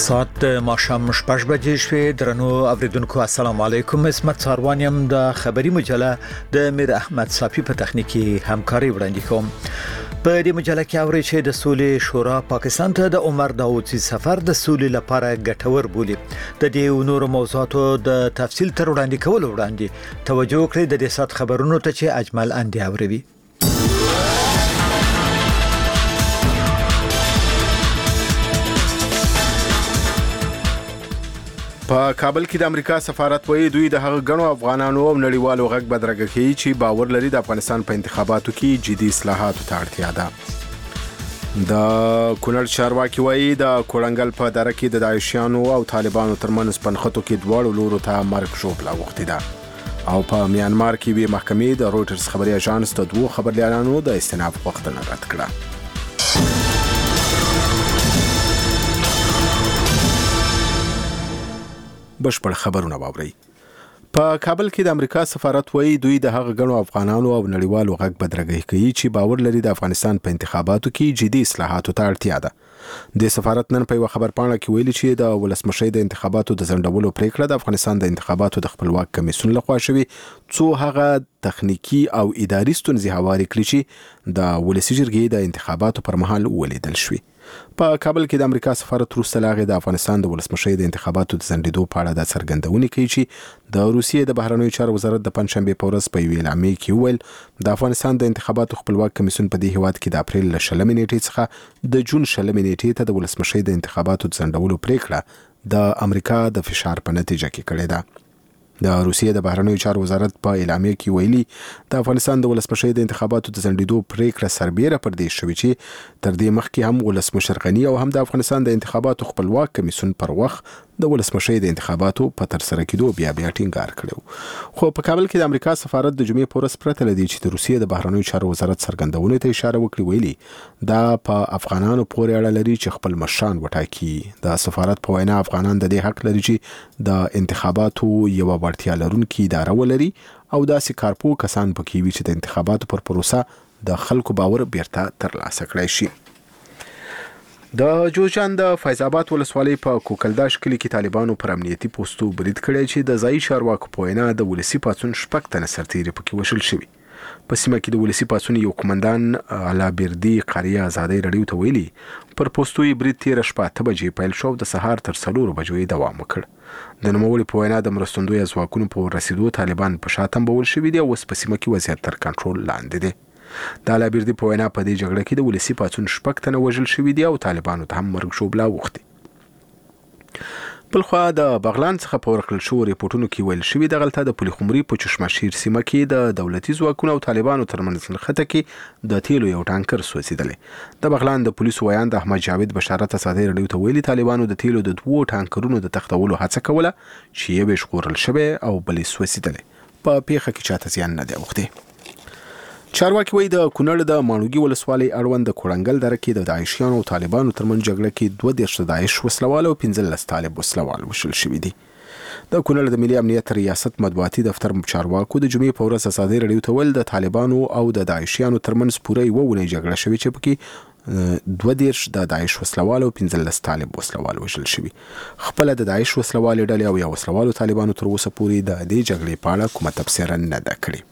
ساعت ماښام 6 بجې شوې. درنو اوریدونکو السلام علیکم. اسمت څاروانیم د خبري مجله د میر احمد صافي په تخنیکی همکاري وړاندې کوم. په دې مجله کې اوري چې د سولې شورا پاکستان ته د عمر داوودزي سفر د سولې لپاره ګټور بولي. د دې نورو موضوعاتو د تفصیل تر وړاندې کول وړاندې توجه کړئ د دې سات خبرونو ته چې اجمل اندي اوروي. په کابل کې د امریکا سفارت وایي دوی د هغه غنو افغانانو او نړیوالو غږ بدرګه کوي چې باور لري د افغانستان په انتخاباتو کې جدي اصلاحاتو ته اړتیا ده. د کونړ چارواکي وایي د کورنګل په دره کې د داعشیانو او طالبانو ترمنځ پنخته کې دواړو لورو ته مرګ شوبله وختي ده. او په میانمار کې وی محکمې د رويټرز خبري اژانس ته دوه خبريالانو د استئناف غوښتنه رد کړه. بشپړ خبرونه واوري. په کابل کې د امریکا سفارت وایي دوی د هغه غنو افغانانو او نړیوالو غږ بدرګه کوي چې باور لري د افغانستان په انتخاباتو کې جدي اصلاحاتو ته اړتیا ده. د سفارت نن په یو خبرپاڼه کې ویلي چې د ولسمشر د انتخاباتو د ځنډولو پریکړه د افغانستان د انتخاباتو د خپلواک کمیسیون لخوا شوې څو هغه تخنیکی او اداري ستونزې هواري کړې چې د ولسی جرګې د انتخاباتو پر مهال ولیدل شوې. په کابل کې د امریکا سفارت وروسته لاغې د افغانستان د ولسمشر د انتخاباتو د ځنډېدو په اړه د څرګندونې کوي چې د روسیې د بهرنیو چارو وزارت د پنځشنبه په ورځ په یوه اعلامیه کې ویل د افغانستان د انتخاباتو خپلواک کمیسیون په دې هیواد کې د اپریل ل 20 نیټې څخه د جون 20 نیټې ته د ولسمشر د انتخاباتو د ځنډولو پریکړه د امریکا د فشار په نتیجه کې کړې ده. د روسیې د بهرنیو چارو وزارت په اعلامیه کې ویلي د افغانستان د ولسمشر د انتخاباتو د ځنډېدو پریکړه سربېره پر دې شوې چې تر دې مخکې هم ولسمشر غني او هم د افغانستان د انتخاباتو خپلواک کمیسیون پر وخت د ولسمشر د انتخاباتو په تر سره کېدو بیا ټینګار کړو. خو په کابل کې د امریکا سفارت د جمعې په ورځ پرته لدی چې د روسیې د بهرنیو چارو وزارت څرګندونې ته اشاره وکړي ویلي دا په افغانانو پورې اړه لري چې خپل مشران وټاکي. د سفارت په وینا افغانان د دې حق لري چې د انتخاباتو یو وړتیا لرونکي اداره ولري او داسې کارپو کسان پکې وي چې د انتخاباتو پر پروسه د خلکو باور بیرته ترلاسه کړي شي. د جوزجان د فیض آباد ولسوالۍ په کوکلداش کلي کې طالبانو پر امنیتي پوسټو برید کړی چې د ځایي چارواکو په وینا د ولسی پاڅون شپږ تنه سرتیري پکې وشل شوي. په سیمه کې د ولسی پاڅون یو قومندان علابردي قریه آزادۍ رادیو ته ویلي پر پوسټوي برید 13:08 بجې پیل شو د سهار تر 4 بجو دوام وکړ. د نوموړي په وینا د مرستندوی ځواکونو په رسیدو طالبان په شاتم بول شوي دي او اوس په سیمه کې وضعیت تر کنټرول لاندې دی. د علابردي په وینا په دې جګړه کې د ولسی پاڅون شپږ تنه وژل شوي دي او طالبانو ته هم مرګ شوبله وختي. بلخوا د بغلان څخه په ورکړل شو ریپورتونو کې ویل شوي د غلطه د پولیخمري په چشمشیر سیمه کې د دولتي ځواکونو او طالبانو ترمنځ نښته کې د تیلو یو ټانکر سوځیدلی. د بغلان د پولیسو ویان د احمد جاوید بشارت اسادۍ رادیو ته ویلي طالبانو د تیلو د دوه ټانکرونو د تختولو هڅه کوله چې یو یې ژغورل شوی او بل یې سوځیدلی. په پیښه کې چاته زیان نه دی اوښتی. چارواکي وایي د کونړ د ماڼوګي ولسوالۍ اړوند د کورنګل دره کې د داعشیانو او طالبانو ترمنځ جګړه کې 12 داعش وسلوال او 15 طالب وسلوال وشل شوي دي. د کونړ د ملي امنیت ریاست مطبوعاتي دفتر چارواکو د جمعې په ورځ اسادۍ رادیو ته ویل د طالبانو او د داعشیانو ترمنځ پوره یوه اونۍ جګړه شوې چې پکې 12 د داعش وسلوال او 15 طالب وسلوال وشل شوي. خپل د داعش وسلوال ډلې او یا وسلوالو طالبانو تر اوسه پورې د دې جګړې په اړه کومه تبصره نه ده کړې.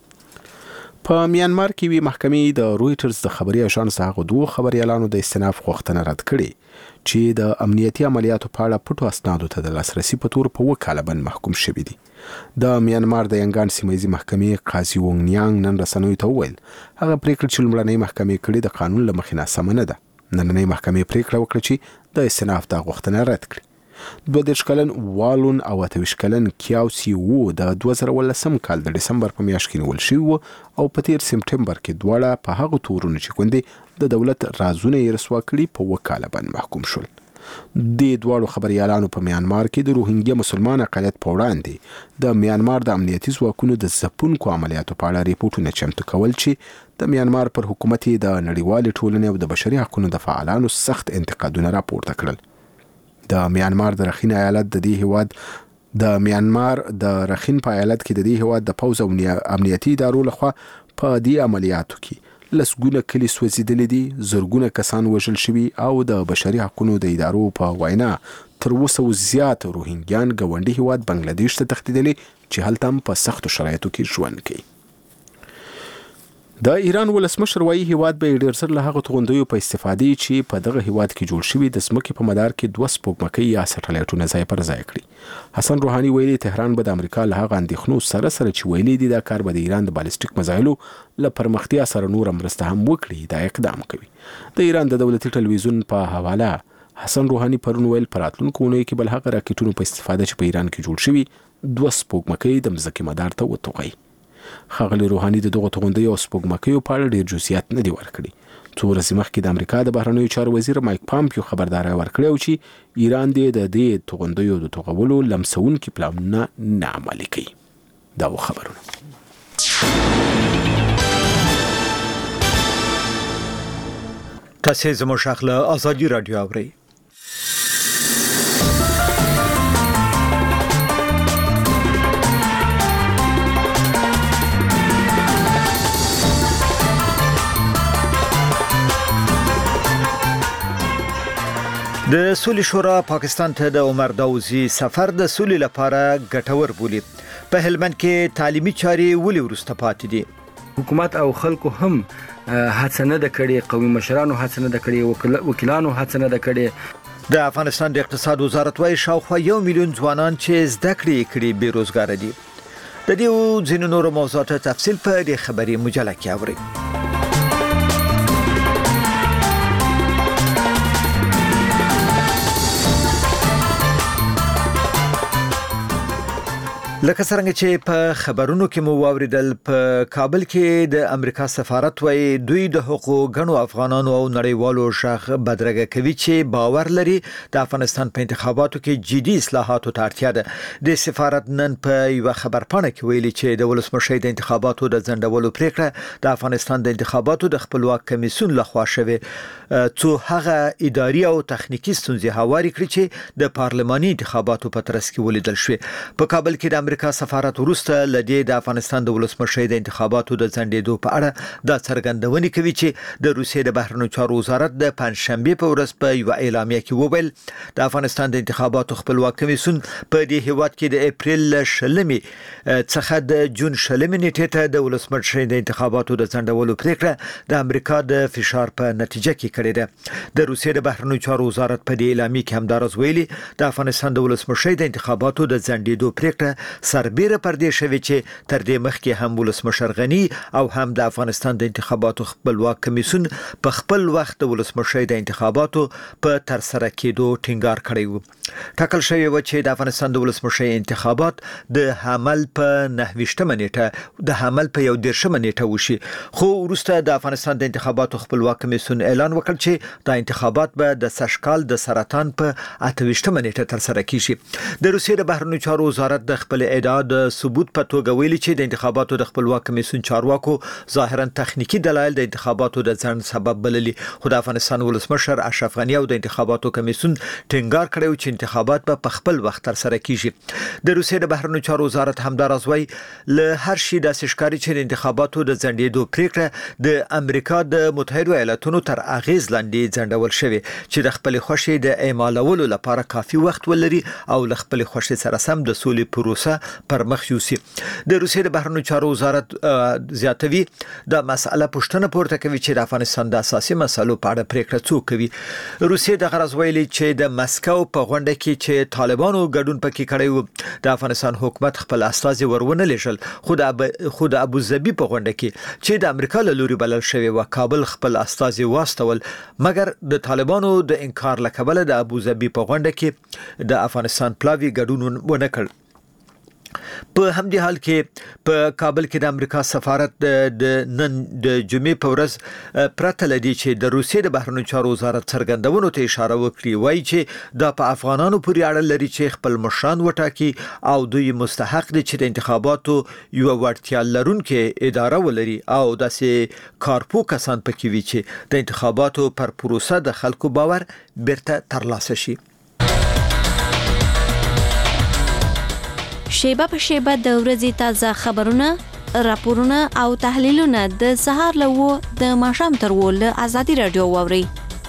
په میانمار کې وی محکمې د رويټرز د خبري اژانس هغه دوه خبريالانو د استئناف غوښتنه رد کړې چې د امنیتي عملیاتو په اړه پټو اسنادو ته د لاسرسي په تور په وکاله بند محکوم شوي دي. د میانمار د ینګان سیمایي محکمې قاضي وونګ نیانګ نن رسنیو ته وویل هغه پریکړه چې لومړنۍ محکمې کړې د قانون له مخې ناسمه نه ده. نننۍ محکمې پریکړه وکړه چې د استئناف د غوښتنه رد کړي. 22 کلن والون او 28 کلن کیاوسی وو د 2018 کال د ډسمبر په میاشت کې نیول شوی او په 13 سپټمبر کې دواړه په هغه تورونو چې کوندې د دولت رازونه یې رسوا کړي په وکاله باندې محکوم شول. د دواړو خبريالانو په میانمار کې د روهینګیا مسلمان اقلیت په وړاندې د میانمار د امنیتي ځواکونو د ځپونکو عملیاتو په اړه ریپورتونه چمتو کول چې د میانمار پر حکومت د نړیوال ټولنې او د بشري حقوقو د فعالانو سخت انتقادونه راپورته کړل. د میانمار د رخین ایالت د دې هواد د میانمار د رخین په ایالت کې د دې هواد د پوز او امنیتي ادارو لخوا په دې عملیاتو کې لسګونه کلی سوځېدلې دي، زرګونه کسان وژل شوي او د بشري حقوقو د ادارو په وینا تر 200 زیات روهینګیان ګاونډي هیواد بنگلاديش ته تښتېدلي چې هلته هم په سختو شرایطو کې ژوند کوي. د ایران ولسمشر وایي هیواد به ډېر زر له هغو توغندیو په استفادې چې په دغه هیواد کې جوړ شوي د ځمکې په مدار کې 2 سپوږمکۍ یا سټلایټونه ځای پر ځای کړي. حسن روحاني ویلي تهران به د امریکا له هغه اندېښنو سره چې ویلي دي دا کار به د ایران د بالستیک میزایلو له پرمختیا سره نور مرسته هم وکړي دا اقدام کوي. د ایران د دولتي ټلویزیون په حواله حسن روحاني پرون ویل په راتلونکو اونیو کې بل هغه راکټونو په استفاده چې په ایران کې جوړ شوي 2 سپوږمکۍ د مځکې مدار ته وتوغي. ښاغلي روحاني د دغه توغندیو او سپوږمکیو په اړه ډېر جزئیات نه دي ورکړي. څو ورځې مخکې د امریکا د بهرنیو چارو وزیر مایک پامپیو خبرداری ورکړی و چې ایران د دې توغندیو د توغولو لمسونکي پلانونه نه عملي کوي. دا خبرونه تاسو زموږ شاخله ازادي رادیو اورئ. د سولې شورا پاکستان ته د عمر داوزی سفر د سولې لپاره ګټور بولی. په هلمند کې تعلیمي چارې ولې ورسته پاتې دي؟ حکومت او خلکو هم هڅه نه د کړې، قومي مشرانو هڅه نه د کړې، وکیلانو هڅه نه د کړې. د افغانستان د اقتصاد وزارت وايي شاوخوا 1 میلیون ځوانان چې زده کړې کړي بیروزګار دي. د دې ځینو نورو موضوعاتو تفصیل په دې خبري مجله کې اورئ. لکه څنګه چې په خبرونو کې مو واوریدل، په کابل کې د امریکا سفارت وايي دوی د حقوقو غنو افغانانو او نړیوالو شاخ بدرګه کوي چې باور لري د افغانستان په انتخاباتو کې جدي اصلاحاتو ته اړتیا ده. د سفارت نن په یو خبرپاڼه کې ویلي چې د ولسمشر د انتخاباتو د ځنډولو پریکړه د افغانستان د انتخاباتو د خپلواک کمیسیون لخوا شوه څو هغه اداري او تخنیکی ستونزې هواري کړې چې د پارلماني انتخاباتو په ترڅ کې ولیدل شوې. په کابل کې د امریکا سفارت وروسته لدی د افغانستان د ولسمشر د انتخاباتو د ځنډېدو په اړه د څرګندونې کوي چې د روسیې د بهرنیو چارو وزارت د پنځشنبه په ورځ په یو اعلامیه کې وویل د افغانستان د انتخاباتو خپلواک کمیسیون په دې هیواد کې د اپریل شلمي څخه د جون شلمي نیټه ته د ولسمشر د انتخاباتو د ځنډولو پریکړه د امریکا د فشار په نتیجه کې کړې ده. د روسیې د بهرنیو چارو وزارت په دې اعلامیه کې همدارس ویلي د افغانستان د ولسمشر د انتخاباتو د ځنډېدو پریکړه سربېره پر دې شوی چې تر دې مخکې هم ولسمشر غنی او هم د افغانستان د انتخاباتو خپلواک کمیسیون په خپل وخت د ولسمشر د انتخاباتو په تر سره کېدو ټینګار کړی و. ټاکل شوی و چې د افغانستان د ولسمشر انتخابات د حمل په 9 نیټه د حمل په 11 نیټه وشي، خو وروسته د افغانستان د انتخاباتو خپلواک کمیسیون اعلان وکړ چې د انتخابات به د سشکال د سرطان په 28 نیټه تر سره کیږي. د روسیې د بهرنیو چارو وزارت د خپل ادعا د ثبوت په توګه ویلي چې د انتخاباتو د خپلواک کمیسیون چارواکو ظاهرا تخنیکی دلایل د انتخاباتو د ځنډ سبب بللي، خو د افغانستان ولسمشر اشرف غنی او د انتخاباتو کمیسیون ټینګار کړی چې انتخابات په خپل وخت تر سره کیږي. د روسیې د بهرنیو چارو وزارت همدارس وايي له هر شي د ښکاری چې د انتخاباتو د ځنډېدو پریکړه د امریکا د متحده ایالاتونو تر اغیز لاندې ځنډول شوی چې د خپل خوشي د اعمالولو لپاره کافي وخت ولري او له خپل خوشي سره سم د سولې پروسه پر مخ یوسي. د روسیې د بهرنیو چارو وزارت زیاتوي د مسأله پوښتنه پورته کوي چې د افغانستان د اساسي مسلو په اړه پریکړه څوک کوي. روسیې د غرض ویلي چې د مسکو په غونډه کې چې طالبانو ګډون پکې کړی و د افغانستان حکومت خپل استازي ورونه لېږل، خو د ابوظبي په غونډه کې چې د امریکا له لوري بلل شوی و کابل خپل استازي واستول، مګر د طالبانو د انکار لکبله د ابوظبي په غونډه کې د افغانستان پلاوی ګډون ونه کړ. په همدې حال کې په کابل کې د امریکا سفارت د نن د جمعې په ورځ پرته لدی چې د روسیې د بهرنیو چارو وزارت څرګندونو ته اشاره وکړي، وایي چې دا په افغانانو پورې اړه لري چې خپل مشران وټاکي او دوی مستحق دي چې د انتخاباتو یو وړتیا لرونکي اداره ولري او داسې کارپو کسان پکې وي چې د انتخاباتو پر پروسه د خلکو باور بیرته ترلاسه شي. شیبه په شیبه د ورځې تازه خبرونه راپورونه او تحلیلونه د سهار له د ماښام تر له ازادي رادیو واوري.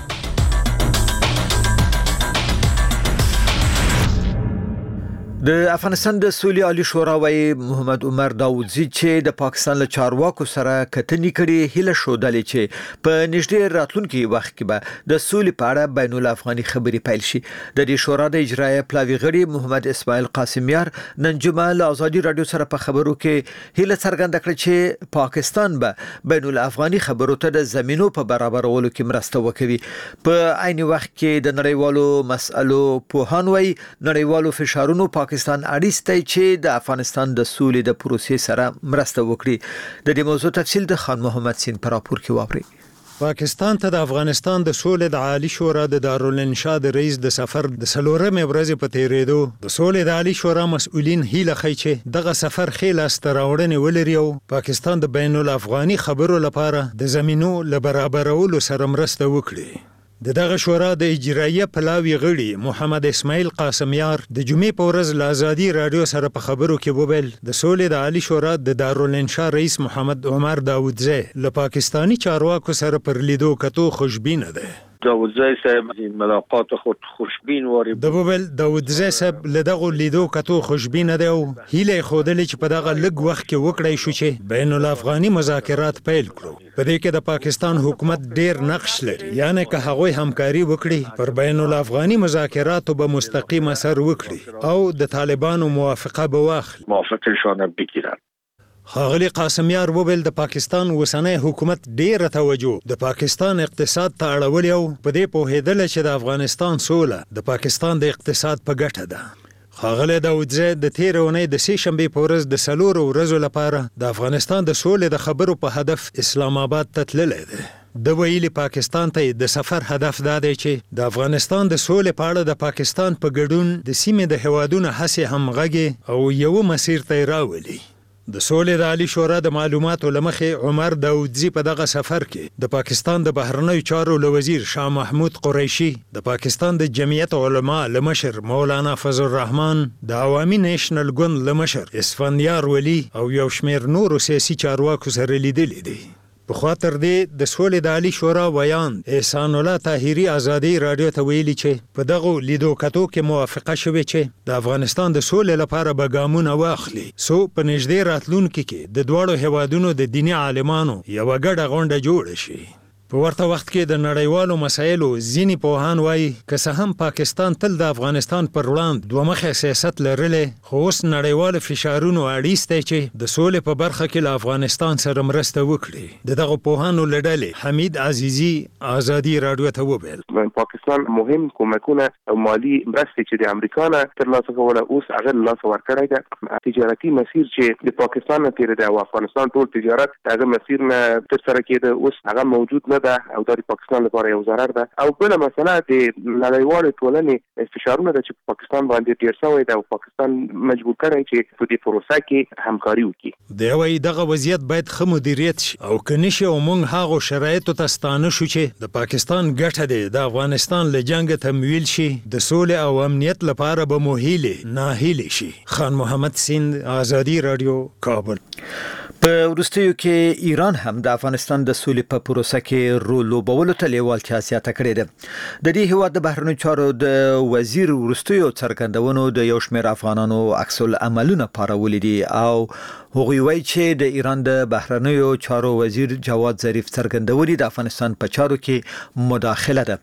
د افغانستان د سولې عالی شورا وايي محمد عمر داودزی چې د پاکستان له چارواکو سره کتنې کړي هله شودلې چې په نږدې راتلونکي وخت کې به د سولې په اړه بین الافغاني خبرې پیل شي. د دې شورا د اجرایه پلاوی غړي محمد اسماعیل قاسمیار نن جمعه له ازادي رادیو سره په خبرو کې هله څرګنده کړه چې پاکستان به بین الافغاني خبرو ته د زمينو په برابرولو کې مرسته وکوي. په عین وخت کې د نړیوالو مسألو په هنوي نړیوالو فشارونو پاکستان اړیسته چې د افغانستان د سولې د پروسې سره مرسته وکړي. د دې موضوع تفصیل د خان محمد سین پر راپور کې واوري. پاکستان ته د افغانستان د سولې د عالی شورا د دارالانشاء د رئیس د سفر د سلورمې ورځې په تیریدو د سولې د عالی شورا مسؤلین هیله کوي چې دغه سفر خېل استراوړنې ولري او پاکستان د بین الافغاني خبرو لپاره د زمينو ل برابرولو سره مرسته وکړي. دغه شورا د اجرایه پلاوی غړي محمد اسماعیل قاسمیار د جمعې په ورځ له ازادي رادیو سره په خبرو کې وویل د سولې د عالی شورا د دارالانشاء رئیس محمد عمر داودزی له پاکستانی چارواکو سره پر لیدو کتو خوشبینه ده. داودزی صاحب ملاقات خود خوشبین واری د داودزی صاحب له دغه لیدو کتو خوشبینه ده او هیله خودلې چې په دغه لږ وخت کې وکړای شو چې بین الافغاني مذاکرات پیل کړو. په دې کې د پاکستان حکومت ډیر نقش لري، یعنی که هغوی همکاري وکړي پر بین الافغاني مذاکراتو به مستقیم اثر وکړي او د طالبانو موافقه به واخلي. موافقتشان بگیرن. ښاغلي قاسمیار وویل د پاکستان اوسنی حکومت ډیره توجه د پاکستان اقتصاد ته اړولې او په دې پوهېدل چې د افغانستان سوله د پاکستان د اقتصاد په ګټه ده. ښاغلی داودزی د تېرې اونۍ د سې شنبې په ورځ د 4 ورځو لپاره د افغانستان د سولې د خبرو په هدف اسلام آباد ته تللی دی. د ویلي پاکستان ته د سفر هدف دا دی چې د افغانستان د سولې په اړه د پاکستان په ګډون د سیمې د هیوادونو هڅې همغږي او یو مسیر ته راولي. د سولې د عالی شورا د معلوماتو لمخې عمر داودزی په دغه سفر کې د پاکستان د بهرنیو چارو وزیر شاه محمود قریشي، د پاکستان د جمعیت علما لمشر مولانا فضل الرحمن، د عوامي نیشنل ګوند لمشر اسفندیار ولی او یو شمېر نورو سیاسي چارواکو سره لیدلي دي. په خاطر دې د سولې د عالی شورا ویان احسان الله طاهری ازادي رادیو ته ویلي چې په دغه لیدو کتو کې موافقه شوه چې د افغانستان د سولې لپاره به ګامونه واخلي سو په نږدې راتلونکي کې د دواړو هیوادونو د دیني عالمانو یو ګډه غونډه جوړه شي. په ورته وخت کې د نړیوالو مسایلو ځینی پوهان وایي که څه هم پاکستان تل د افغانستان پر وړاندې دوه مخه سیاست لرلی، خو اوس نړیوالو فشارونو اړیسته چې د سولې په برخه کې له افغانستان سره مرسته وکړي. دغه پوهانو له ډلې حمید عزیزی ازادي رادیو ته وویل پاکستان مهم کومکونه او مالی مرستې چې د امریکا نه ترلاسه کوله اوس هغه لاس ورکړی ده. تجارتي مسیر چې د پاکستان نه تیر دی او افغانستان ټول تجارت هغه مسیر نه تر سره کېده اوس هغه موجود نه ده او د پاکستان لپاره یو ضرر ده. او بل مسله د نړیوالې ټولنې فشارونه ده چې پاکستان باندې ډیر شوی ده او پاکستان مجبور کړی چې په دې پروسه کې همکاري وکړي. دی وايي دغه وضعیت باید ښه مدیریت شي او که نشي او موږ هغو شرایطو ته ستانه شو چې د پاکستان ګټه دی د افغانستان له جنګ تمویل شي د سولې او امنیت لپاره به مو هیلې ناهیلې شي. خان محمد سیند ازادي رادیو کابل. په وروستیو کې ایران هم د افغانستان د سولې په پروسه کې رول لوبولو ته لیوالتیا زیاته کړې ده. د دې هیواد د بهرنیو چارو د وزیر وروستیو څرګندونو د یو شمېر افغانانو عکس العملونه پارولي دي او هغوی وایي چې د ایران د بهرنیو چارو وزیر جواد ظریف څرګندونې د افغانستان په چارو کې مداخله ده.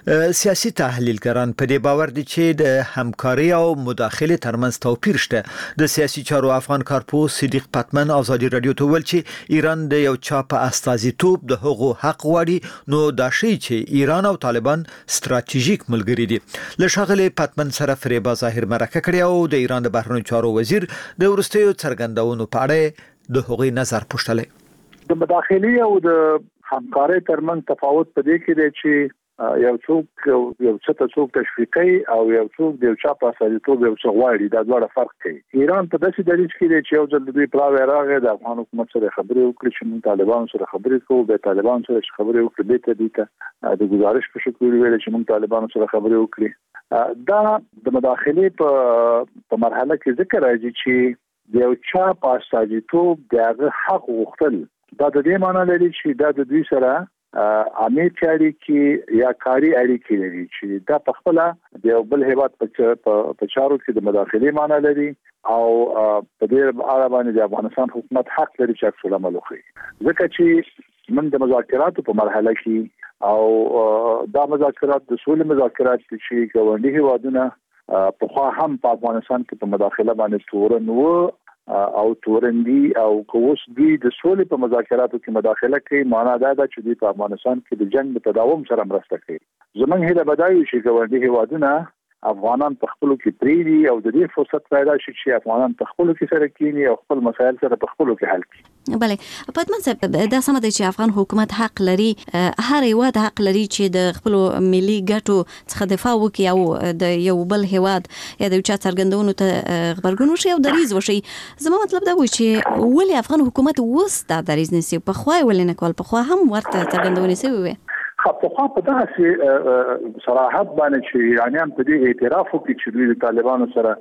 سیاسي تحلیلګران په دې باور دي چې د همکاري او مداخله ترمنځ توپیر شته. د سیاسي چارو افغان کارپوس صدیق پتمن ازادي رادیو ته ویل چې ایران د یو چا په استازیتوب د هغو حق غواړي نو دا شی چې ایران او طالبان ستراتیژیک ملګري دي. له ښاغلي پتمن سره فریبا ظاهر مرکه کړې او د ایران د بهرنیو چارو وزیر د وروستیو څرګندونو په اړه د هغوی نظر پوښتلی. د مداخلې او د همکارۍ ترمنځ تفاوت په دې کې دی چې یو څوک یو څه ته څوک تشویقي او یو څوک د یو چا په استازیتوب یو څه غواړي. دا دواړه فرق کوي. ایران په داسې دریځ کې دی چې یو ځل د دوی پلاوی راغی د افغان حکومت سره خبرې وکړي چې موږ طالبانو سره خبرې کوو، به طالبانو سره خبرې وکړي، به ته دیته د گزارش په شکل ویل چې موږ طالبانو سره خبرې وکړي. دا د مداخلې په مرحله کې ذکر راځي چې د یو چا په استازیتوب دغه حق غوښتل دا د دې معنی لري چې دا د دوی سره عامه اړیکې یا کاري اړیکې لري چې دا په خپل د یو بل هیواد په چارو کې د مداخلې معنی لري او په دې اړه باندې د افغانستان حکومت حق لري چې عکس العمل وکړي ځکه چې من د مذاکراتو په مرحله کې او دا مذاکرات د سولې مذاکرات چې ګاونډي هیوادونه په خوا هم په افغانستان کې په مداخله باندې تورن و او تورندي او کوس دوی د سولې په مذاکراتو کې مداخله کوي معنا دا ده چې دوی په افغانستان کې د جنگ په تداوم سره مرسته کوي زمونږ هیله بدایي چې ګاونډي هیوادونه افغانان په خپل کې پریدي او د دې فرصت پیدا شي چې افغانان په خپل کې سره کینی او خپل مسایل سره په خپل کې حل کړي. بله پاتمن صاحب دا سم ده چې افغان حکومت حق لري هر هیواد حق لري چې د خپل ملي ګټو څخه دفاع وکړي او د یو بل هیواد یا د چا څرګندونو ته خبرګون وشي او دریز وشي. زما مطلب دا و چې ولې افغان حکومت وستا دریز نسی په خو ولې نه کول په خو هم ورته څرګندونې سوي وي. خو په داسې صراحت باندې چې ایرانیان په دې اعتراف وکړي چې دوی د طالبانو سره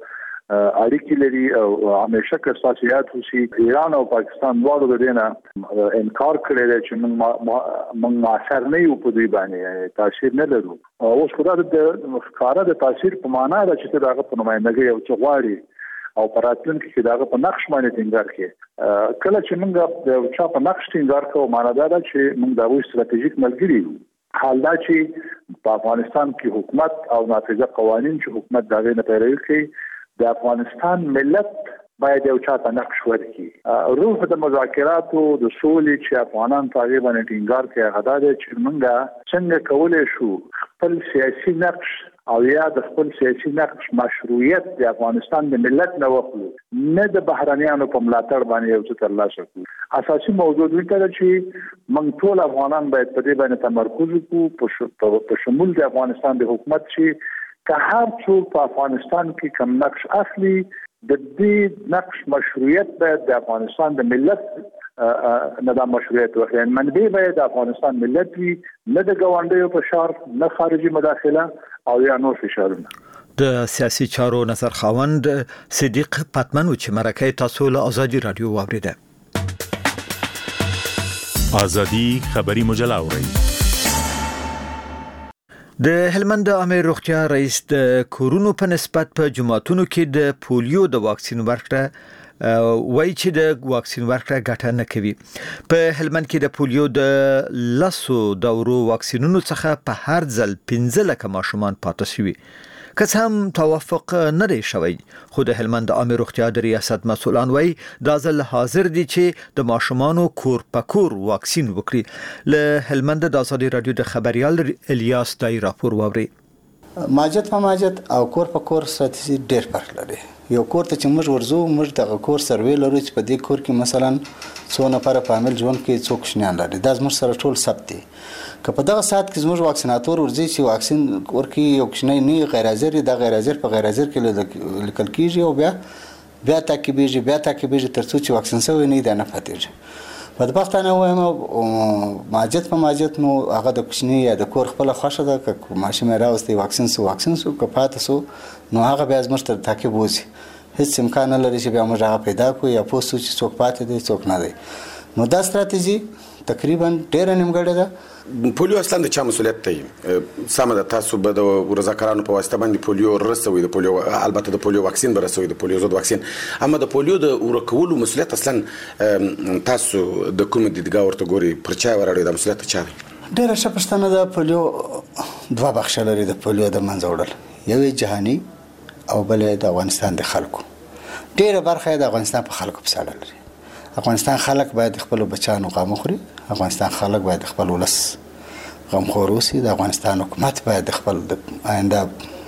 اړیکې لري او همیشه که اساسيات وشي ایران او پاکستان دواړو د دې نه انکار کړی دی چې موږ معاصر نه یو په دوی باندې تاثیر نه لرو. اوس خو دا د ښکارا د تاثیر په معنا ده چې دغه په نمائندګۍ او چغواړي او پراتلونکو کې دغه په نقش باندې ټینګار کړي کله چې موږ د چا په نقش ټینګار کوو معنا دا ده چې موږ د وایي ستراتیژیک ملګری یو. حال دا چې په افغانستان کې حکومت او نافذه قوانين چې حکومت دغه نه پیروي کوي د افغانستان ملت باید یو چاته نقش ورکړي. روح د مذاکراتو د سولې چې افغانان تقریبا ټینګار کوي هغه دا چې موږ څنګه کولای شو خپل سیاسي نقش او یا د خپل سیاسي نقش مشروعیت د افغانستان د ملت نه وکړو نه د بهرانيانو په ملاتړ باندې یو څه ترلاسه کړو. اساسي موضوع دی چې موږ ټول افغانان باید په دې باندې تمرکز وکړو په شمول د افغانستان د حکومت چې که هر څوک په افغانستان کې کوم نقش اخلي د دې نقش مشروعیت باید د افغانستان د ملت نه د مشروعیت وخت منبع باید د افغانستان ملت وي نه د ګاونډیو په شار نه خارجي مداخله او یا نور فشارونه. د سیاسي چارو نظر خواوند صدیق پتمن چې مرکه تاسو له ازادي رادیو واوریده. ازادي خبری مجله اورئ. د هلمند عامه روغتیا رئیس د کورونو په نسبت په جماعتونو کې د پولیو د واکسین ورکړه وای چې د واکسین ورکړه ګټه نه کوي. په هلمند کې د پولیو د لاسو دورو واکسینونو څخه په هر ځل 15 لک ماشومان پاتې شوي. که هم توافق نه لري شوی خو د هلمند عامه روغتیا د ریاست مسؤلان وای دا ځل حاضر دي چې د ماشومانو کور په کور واکسین وکړي. له هلمند د ازادي رادیو د خبريال الیاس دای راپور ووري. ماجد په ماجد او کور په کور ستاسو ډېر فرق لري. یو کور ته چې موږ ورزو موږ د کور سروې لرو چې په دې کور کې مثلا څو نفر فامیل ژوند کې څو کوشنیان لري دا زموږ سره ټول ثبت دي. که په دغه سات کې زموږ واکسیناتور ورځي چې واکسین ورکي یو کوشنی نه غیر حاضر د غیر حاضر په غیر حاضر کې لیکل کیږي او بیا تعقیبېږي ترڅو چې واکسین شوی نه دی نه پاتېږي. بدبختانه وایم ماجد په ماجد نو هغه د کوشنی یا د کور خپل خوښه ده که ماشوم راوستي واکسین سو که پاتې سو نو هغه بیا زموږ تر تعقیب وځي. هیڅ امکان نه لري چې بیا موږ هغه پیدا کړو یا پوه سو چې څوک پاتې دی څوک نه دی. نو دا ستراتیژي تقریبا ډېره نیمګړې ده. پولیو اصلا د چا مسولیت دی؟ سم ده تاسو به د رضاکارانو په واسطه باندې پولیو رسوي د پولیو البته د پولیو واکسین به رسوي د پولیو ضد واکسین اما د پولیو د ورکولو مسولیت اصلا تاسو د کوم دیدګا ورته ګوري پر چا وراړي د مسولیت چا دی؟ ډېره ښه پوښتنه ده. پولیو دوه بخښه لري د پولیو د منځه وړل یو جهاني او بل د افغانستان د خلکو. ډېره برخه د افغانستان په خلکو په ساړه لري. افغانستان خلک باید خپل بچانو غم وخوري. افغانستان خلک باید خپل ولس غمخور اوسي. د افغانستان حکومت باید خپل د آینده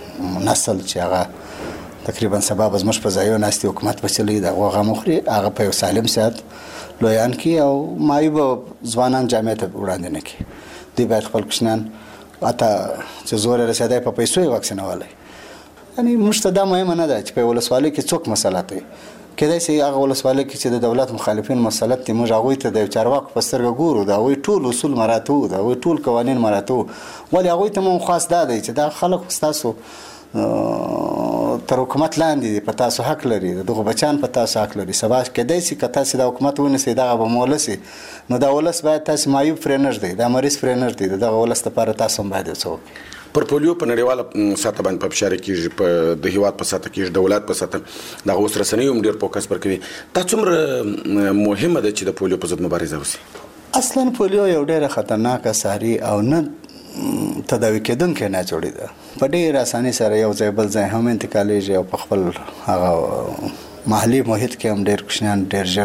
نسل چې هغه تقریبا سبب زموږ په ځایو ناستي حکومت بچلی د غم وخوري هغه په یو سالم صحت لویان کی او مایوب ځوانان جامعه ته وړاندې نه کی. دوی باید خپل کوشنان اته چې زور رسیدای په پیسو واکسینولای. یعنی مشتدا مهمه نه ده چې په ولسوالۍ کې څوک مسله کوي. کله چې هغه ولسوالۍ کې چې د دولت مخالفین مسلط دي موږ هغه ته د چارواکو په سترګه ګورو دا وی ټول اصول مراتو دا وی ټول قوانين مراتو ولی هغه ته مون خاص ده چې دا خلک تاسو تر حکومت لاندې دي، په تاسو حق لري، دغه بچان په تاسو حق لري. سبا کېدای شي که تاسو د حکومت ونیسئ دغه به مولسي، نو دا ولس باید تاسو معیوب پرې نه ږدئ، دا مریض پرې نه ږدئ، دغه ولس لپاره تاسو هم باید څه وکړئ. پر پولیو په نړیواله سطح باندې په فشار کېږي، په د هیواد په سطح کېږي، دولت په سطح دغه اوس رسنیو هم ډېر فوکس پر کوي. دا څومره مهمه ده چې د پولیو په ضد مبارزه وشي؟ اصلا پولیو یو ډېره خطرناکه ساري او نه تداوي کېدونکې ناجوړي ده. په ډېر اسانۍ سره یو ځای بل ځای هم انتقالېږي او په خپل هغه محلي محیط کې هم ډېر کوچنیان ډېر ژر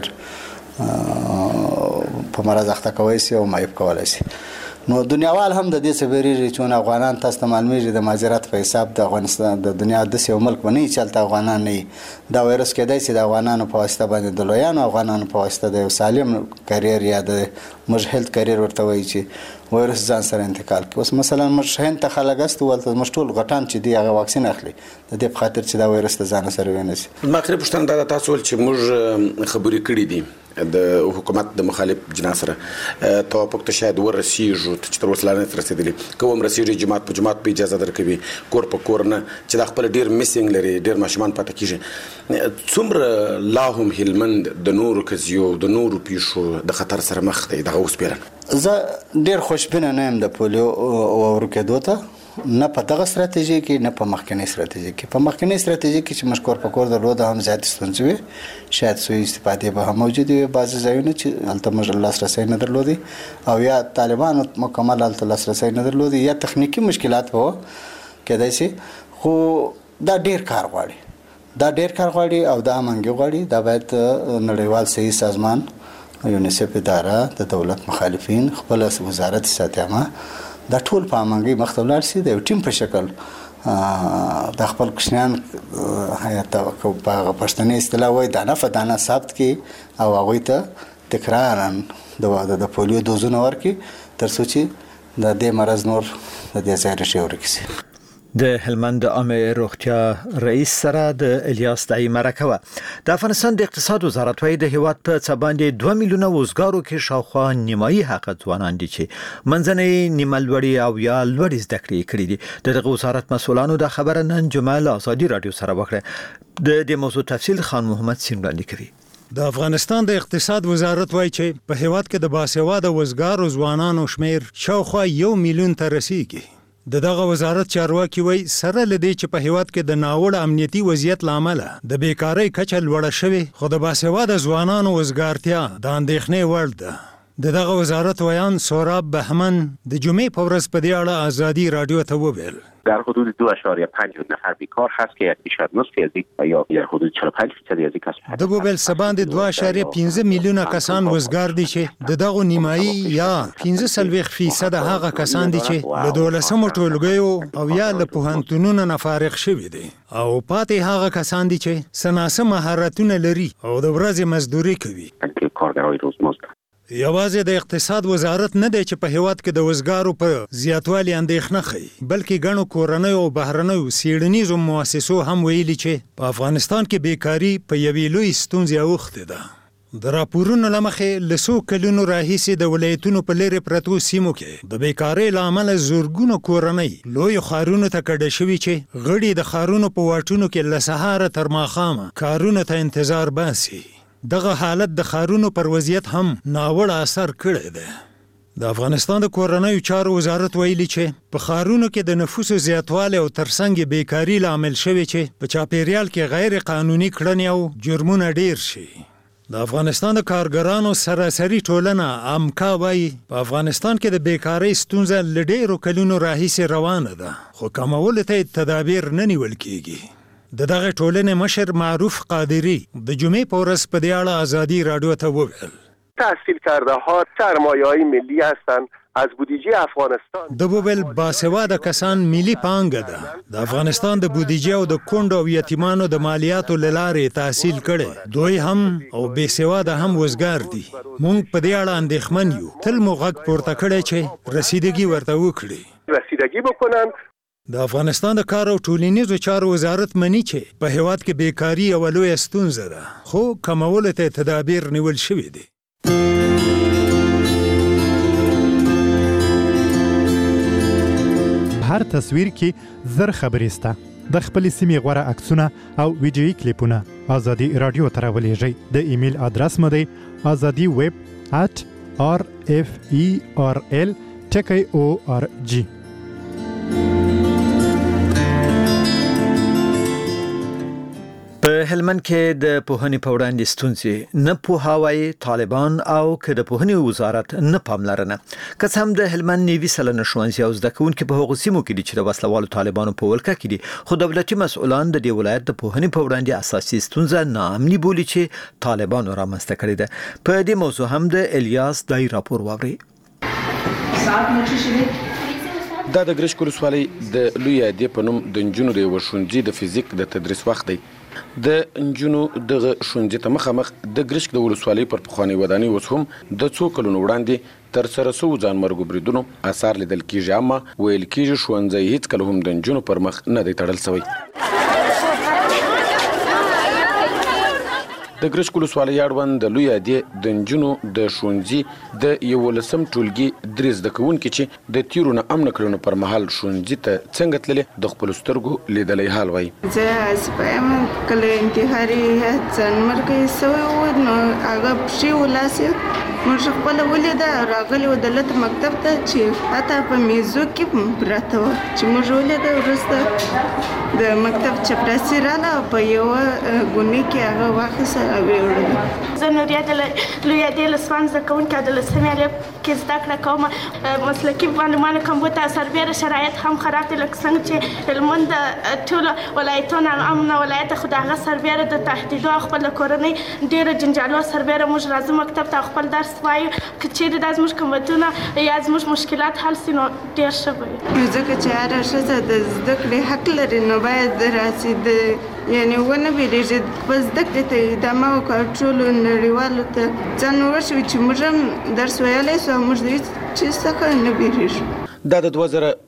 په مرض اخته کولی شي او معیوب کولی شي. نو دنیاوال هم د دې څه ویریږي چې افغانان تاسو ته معلومیږي د مهاجرت په حساب د افغانستان د دنیا داسې یو ملک به نه وي چې هلته افغانان نه وي. دا وایرس کېدای شي د افغانانو په واسطه باندې د لویانو افغانانو په واسطه د یو سالم کریر یا د موږ هیلث کریر ورته وایي چې وایرس ځان سره انتقال کوي. اوس مثلا موږ هند ته خلک استو ولته موږ ټول غټان چې دی هغه واکسین اخلي د دې په خاطر چې دا وایرس د ځان سره ونیسي. ما خپل پوښتنه دا تاسو ول چې موږ خبرې کړې دي د حکومت د مخالف جناح سره توافق ته شاید ورسیږو چې تر اوسه لا نه رسیدلی، کوم رسیږي جماعت په جماعت په اجازه درکوي، کور په کور نه، چې دا خپل ډیر میسنګ لري، ډیر ماشومان پاتې کیږي. څومره لا هم هلمند د نورو کزیو د نورو پیښو د خطر سره مخ دی دغه اوس پیرن؟ زه ډیر خوشبینه نه یم د پولیو ورکېدو ته، نه په دغه ستراتیژي کې نه په مخکنۍ ستراتیژي کې. په مخکنۍ ستراتیژي کې چې موږ کور په کور درلوده هم زیاتې ستونزې وې، شاید سوء استفادې به هم موجودې وې، بعضې ځایونه چې هلته موږ لاسرسی نه درلودی او یا طالبانو مکمل هلته لاسرسی نه درلودی یا تخنیکي مشکلات به وه کېدای شي. خو دا ډیر کار غواړي، دا ډیر کار غواړي او دا امنګي غواړي. دا باید نړیوال صحي سازمان، یونیسف اداره، د دولت مخالفین، خپل وزارت صحت عامه، دا ټول په امنګي مخ ته ولاړ شي، د یو ټیم په شکل د خپل کوچنیان په پښتني اصطلاح وایي دانه فدانه ثابت کړي او هغوی ته تکرارا د پولیو دوزونه ورکړي تر څو چې د دې مرض نور د دې ځای ریښې ورکې شي. د هلمند عامه روغتیا رئیس سره د الیاس دای مرکه و. د افغانستان د اقتصاد وزارت وايي د هیواد په څه باندې 2 میلیونه وزګارو کې شاوخوا نیمایي حق ځوانان دي چې منځنۍ نیمه لوړي او یا لوړي زده کړې کړې دي. دغه وزارت مسؤلانو د خبره نن جمعه له ازادي رادیو سره وکړه. د دې موضوع تفصیل خان محمد سین وړاندې کوي. د افغانستان د اقتصاد وزارت وايي چې په هیواد کې د باسواده وزګارو ځوانانو شمیر شاوخوا 1 میلیون ته رسیدي. دغه وزارت چارواکي وایي سره لدی چې په هیواد کې د ناوړه امنیتي وضعیت لامل د بیکاری کچه لوړه شوې، خو د باسواده ځوانانو وزګارتیا د اندېښنې وړ ده. دغه وزارت ویان سوراب بهمن د جمعې په ورځ په دې اړه ازادي رادیو ته وویل. در حدود 2.5 نفر بیکار هست که 1.9 فیصد یا در حدود 45% از کسب د بوبل سباند 2.5 میلیونه کسان وزګار دي چې دغه نیمایي یا 15% هغه کسان دي چې له 12مو ټولګیو او یا له پوهنتونونو نه فارغ شوي دي او پاتې هغه کسان دي چې سناسه مهارتونه لري او د ورځې مزدوري کوي. کارګرای روزمزد یوازې د اقتصاد وزارت نه دی چې په هیواد کې د وزګارو په زیاتوالي اندېښنه ښیي، بلکې ګڼو کورنیو او بهرنیو څېړنیزو مؤسسو هم ویلي چې په افغانستان کې بیکاري په یوې لوی ستونزې اوښتې ده. د راپورونو له مخې له څو کلونو راهیسې د ولایتونو په لرې پرتو سیمو کې د بیکارۍ له امله زرګونو کورنۍ لویو ښارونو ته کډه شوي چې غړي د ښارونو په واټونو کې له سهاره تر ماښامه کارونو ته انتظار باسي. دغه حالت د ښارونو پر وضعیت هم ناوړه اثر کړی دی. د افغانستان د کورنیو چارو وزارت ویلي چې په ښارونو کې د نفوسو زیاتوالی او ترڅنګ بیکاري لامل شوی چې په چاپیریال کې غیر قانوني کړنې او جرمونه ډیر شي. د افغانستان د کارګرانو سراسري ټولنه امکا وایي په افغانستان کې د بیکارۍ ستونزه له ډیرو کلونو راهیسې روانه ده، خو کمولو ته تدابیر نه نیول کیږي. دغه ټولنې مشر معروف قادری د جمعې په ورځ په دې اړه ازادي رادیو ته وویل. تحصیل کرده ها سرمایه‌های ملی هستند. از بودجه افغانستان د بوبل باسواده کسان ملي پانګه ده. د افغانستان د بودجه او د کونډو او یتیمانو د مالیاتو لارې تحصیل کړي، دوی هم او بې سواده هم وزګار دي. مونږ په دې اړه اندېښمن یو. تل مو غږ پورته کړی چې رسیدګي ورته وکړي. رسیدګي وکړن. د افغانستان د کار او ټولنیزو چارو وزارت مني چې په هیواد کې بیکاری یوه لویه ستونزه ده، خو کمولو ته تدابیر نیول شوي دي. هر تصویر کې زر خبرې سته، د خپل سیمې غوړه عکسونه او ویډیويي کلیپونه ازادي رادیو ته راولېږئ. د ایمیل ادرس مو دی azadi@rferl.org. په هلمند کې د پوهنې په وړاندې ستونزې نه پوهاوی طالبان او که د پوهنې وزارت نه پاملرنه که څه هم د هلمند نیوي سلنه ښوونځي او زده کوونکي په هغو سیمو کې دي چې د وسلوالو طالبانو په ولکه کې دي، خو دولتي مسؤلان د دې ولایت د پوهنې په وړاندې اساسي ستونزه ناامني بولي چې طالبانو رامنځته کړې ده. په دې موضوع هم د الیاس دای راپور واوري. دا د ګرشک ولسوالۍ د لوی ادې په نوم د نجونو د یو ښوونځي د فزیک د تدریس وخت دی. د نجونو دغه ښوونځي ته مخامخ د ګرشک د ولسوالۍ پر پخوانۍ ودانۍ اوس هم د څو کلونو وړاندې تر سره سو ځانمرګو بریدونو آثار لیدل کیږي، اما ویل کیږي ښوونځی هیڅ کله هم د نجونو پر مخ نه دی تړل شوی. د ګرشک ولسوالۍ اړوند د لوی ادې د نجونو د ښوونځي د 11 ټولګي درې زده کوونکي چې د تیرو نه امن کړنو پر مهال ښوونځي ته څنګه تللې د خپل سترګو لیدلې حال وایي. زه اسپایم کله انتحاري ځانمرګي سوی و نو هغه پښې ولاسي موږ خپل ولیدا راغلی و دلته مکتب ته چې حتی په میزو کې پراته و چې موږ ولیدا ورسته د مکتب چپړاسي رااله په یو ګونی کې هغه واخیسته او ویوړل. زه نوریا د لوی ادې لسوان زده کوونکې د لسمې الف کې زده کړه کوم. مسلکي معلومانو کمپیوټر سربېره شرایط هم خراب دي، لکه څنګه چې هلمند ټول ولایتونه امن ولایت خو د هغه سربېره د تهدیدو خپل کورنۍ ډېره جنجالو سربېره موږ راځو مکتب ته خپل درس وایو، که چیرې دا زموږ کومتونه یا زموږ مشکلات حل سي نو ډېر ښه به وي. ځکه چې هره ښځه د زده کړې حق لري نو باید راسي یعنی ونه بیریږي په زده کړې ته ادامه وکړو، ټولو نړیوالو ته ځان ورسوي چې موږ هم درس ویلی سو او موږ د هېڅ چیز څخه نه بیریږو. دا د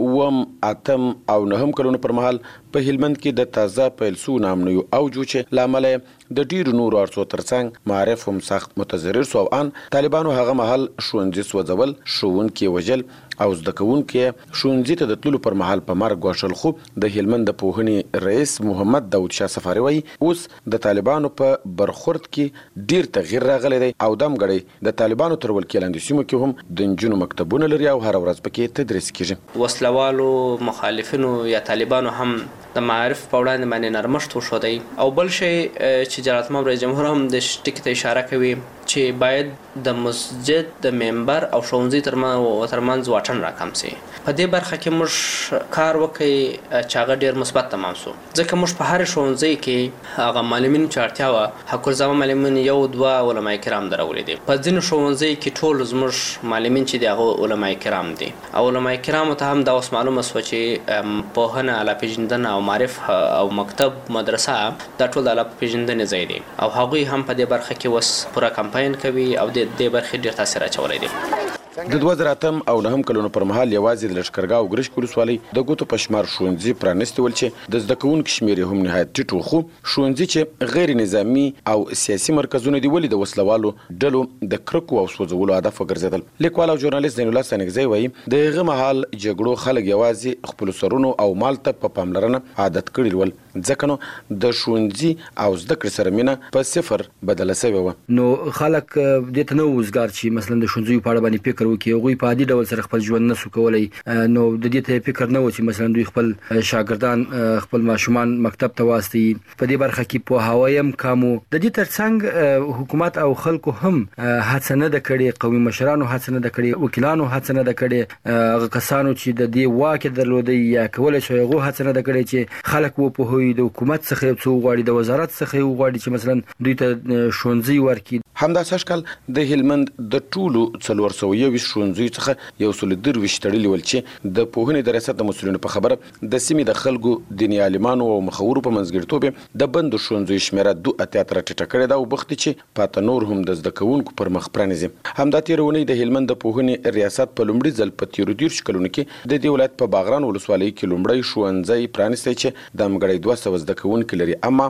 2008 او 9 کلونو پر مهال په هلمند کې د تازه پیل سو نامنیو اوجو چې لامل د ډیرو نورو ارڅو ترڅنګ معرف هم سخت متضرر سو او ان طالبانو هغه مهال ښوونځي سوځول، ښوونکي وژل او زده کوونکي ښوونځي ته د تللو پر مهال په مرګ وشل. خو د هلمند د پوهنې رئیس محمد داود شاه سفاري وایي اوس د طالبانو په برخورد کې ډیر تغییر راغلی دی او دمګړی د طالبانو تر ولکې لاندې سیمو کې هم د نجونو مکتبونه لري او هر ورځ پکې تدریس کیږي. وسلوالو مخالفینو یا طالبانو هم د معارف په وړاندې باندې نرمښت وښودی او بل شی چې جلالت الملک رئیس جمهور هم د ټکي ته اشاره کوي چې باید د مسجد د منبر او ښوونځي ترمنځ واټن راکم شي. په دې برخه کې موږ کار وکړي چې هغه ډېر مثبت تمام شو، ځکه موږ په هر ښوونځي کې هغه معلمینو چې اړتیا وه حق الزامه معلمین یو دوه علما کرام درولي دي. په ځینو ښوونځي کې ټول زموږ معلمین چې دي هغه علما کرام دي او علما کرامو ته هم دا اوس معلومه شوه چې پوهنه اعلی پیژندنه او معرف او مکتب مدرسه دا ټول د اعلی پیژندنې ځای دی او هغوی هم په دې برخه کې اوس پوره کمپاین کوي او د دې برخې ډېر تاثیر اچولی دی. د 2008 او 9 کلونو پر مهال یوازې د لښکرګاه او ګرشک ولسوالۍ د ګوتو په شمار ښوونځي پرانیستي ول چې د زده کوونکو شمېر یې هم نهایت ټیټ و. خو ښوونځي چې غیر نظامي او سیاسي مرکزونه دي ولې د وسلوالو ډلو د کرکو او سوځولو هدف وګرځېدل. لیکوال او ژورنالیست زین الله سنګزی وایي د هغه مهال جګړو خلک یوازې خپلو سرونو او مال ته په پاملرنه عادت کړي ول، ځکه نو د ښوونځي او زده کړې سره مینه په صفر بدله شوې وه. نو خلک دې ته نه وزګار چې مثلا د ښوونځیو په اړه باندې فکر وکړي، هغوی په عادي ډول سره خپل ژوند نسو کولی، نو د دې ته فکر نه و چې مثلا دوی خپل شاګردان خپل ماشومان مکتب ته واستوي. په دې برخه کې پوهاوی هم کم و. د دې ترڅنګ حکومت او خلکو هم هڅه نه ده کړې، قومي مشرانو هڅه نه ده کړې، وکیلانو هڅه نه ده کړې، هغه کسانو چې د دې واک درلودی یا کولی شوی هغو هڅه نه ده کړې چې خلک وپوهوي، د حکومت څخه یو څه وغواړي، د وزارت څخه یو وغواړي چې مثلا دوی ته ښوونځي ورکړي. همداسې اشکال د هلمند د ټولو 421 ښوونځیو څخه 123 تړلي ول چې د پوهنې د ریاست د مسؤلینو په خبره د سیمې د خلکو، دیني عالمانو او مخورو په منځګړیتوب د بندو ښوونځیو شمېره 2 اتیا تر ټیټه کړې ده او بختي چې پاته نور هم د زده کوونکو پر مخ پرانیزي. همدا تېره اونۍ د هلمند د پوهنې ریاست په لومړي ځل په 13 کلونو کې د دې ولایت په باغران ولسوالۍ کې لومړی ښوونځی پرانیستی چې د امګړی 200 زده کوونکي لري. اما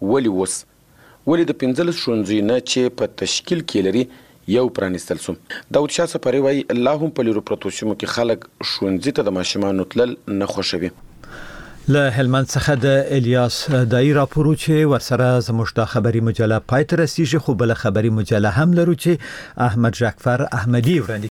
ولې د 15 ښوونځیو نه چې په تشکیل کې لري یو پرانیستل سو؟ داود شاه سفاري وایي لا هم په لیرو پرتو سیمو کې خلک ښوونځي ته د ماشومانو تلل نه خوښوي. له هلمند څخه د الیاس دای راپورو چې ورسره زموږ د خبري مجله پای ته رسیږي، خو بل خبري مجله هم لرو چې احمد جعفر احمدی وړاندې